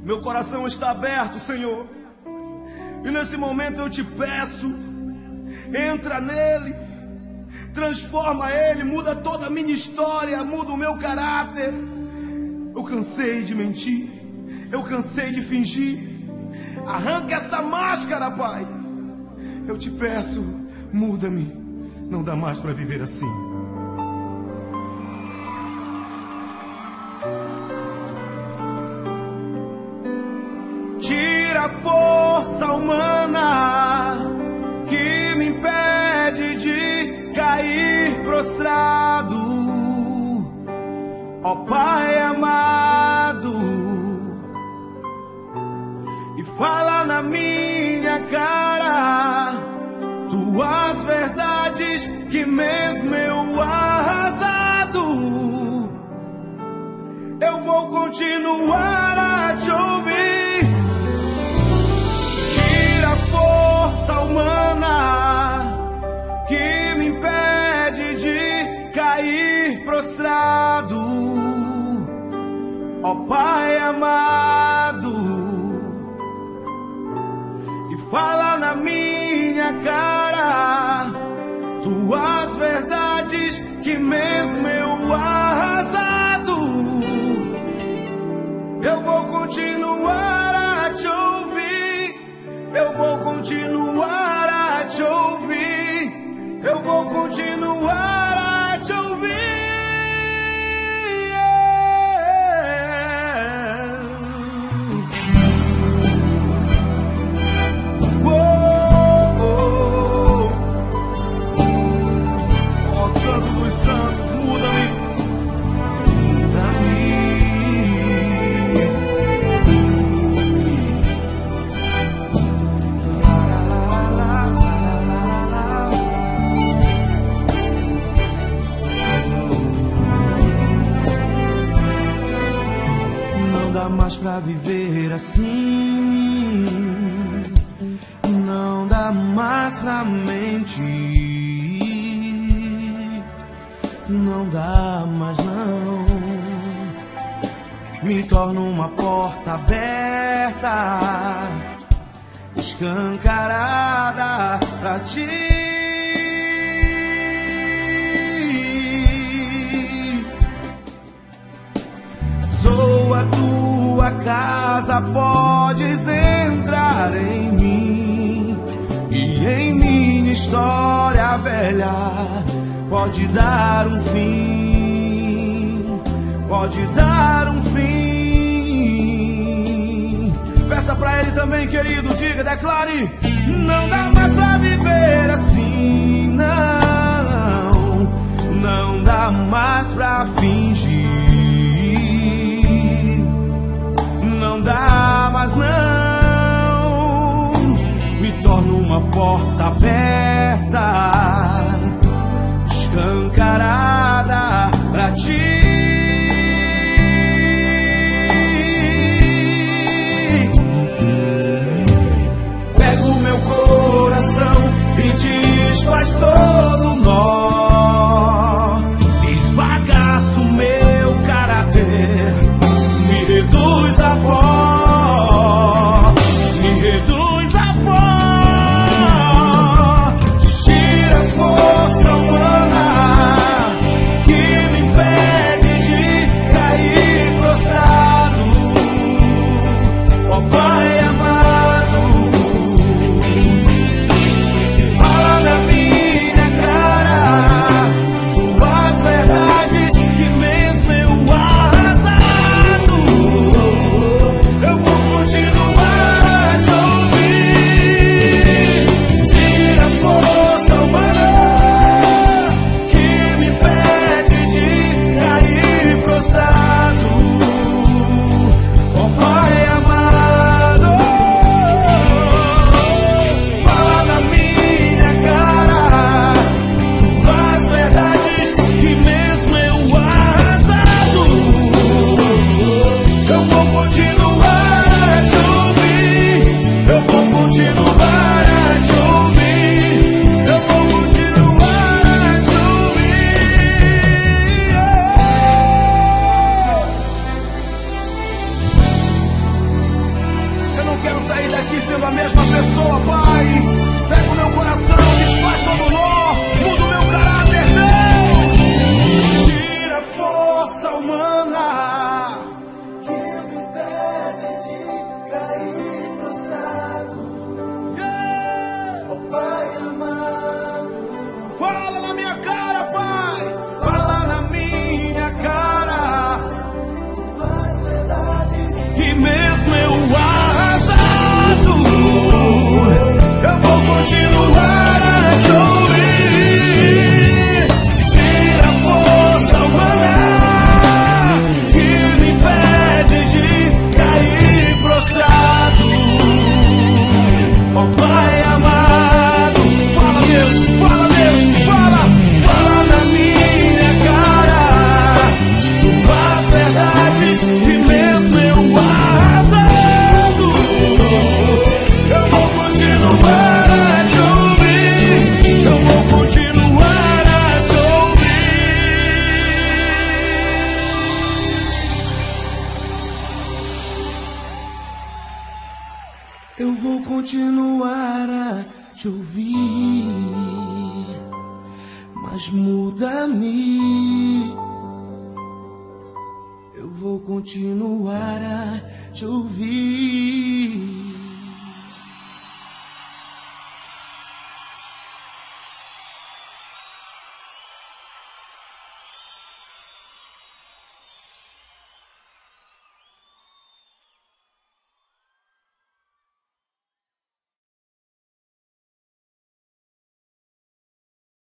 Meu coração está aberto, Senhor. E nesse momento eu te peço, entra nele, transforma ele, muda toda a minha história, muda o meu caráter. Eu cansei de mentir, eu cansei de fingir. Arranca essa máscara, Pai. Eu te peço, muda-me, não dá mais para viver assim. Tira a força humana que me impede de cair prostrado, ó Pai amado, e fala na minha cara tuas verdades que mesmo eu arrasado, eu vou continuar a te ouvir. Força humana que me impede de cair prostrado, ó Pai amado, e fala na minha cara tuas verdades que mesmo eu arrasado, eu vou continuar a te ouvir. Eu vou continuar a te ouvir. Eu vou continuar a te ouvir. Ó Santo dos Santos, muda-me. Muda-me. Mais pra viver assim, não dá mais pra mentir, não dá mais não. Me torno uma porta aberta, escancarada pra ti. Sou a tua casa, podes entrar em mim, e em minha história velha pode dar um fim, pode dar um fim. Peça pra ele também, querido, diga, declare: não dá mais pra viver assim, não, não dá mais pra fingir. Não dá mais não, me torno uma porta aberta, escancarada pra ti. Pega o meu coração e desfaz todo nó, esbagaça o meu caráter, me reduz a pó, me reduz a pó. Tira a força humana continuar a te ouvir, mas muda-me. Eu vou continuar a te ouvir.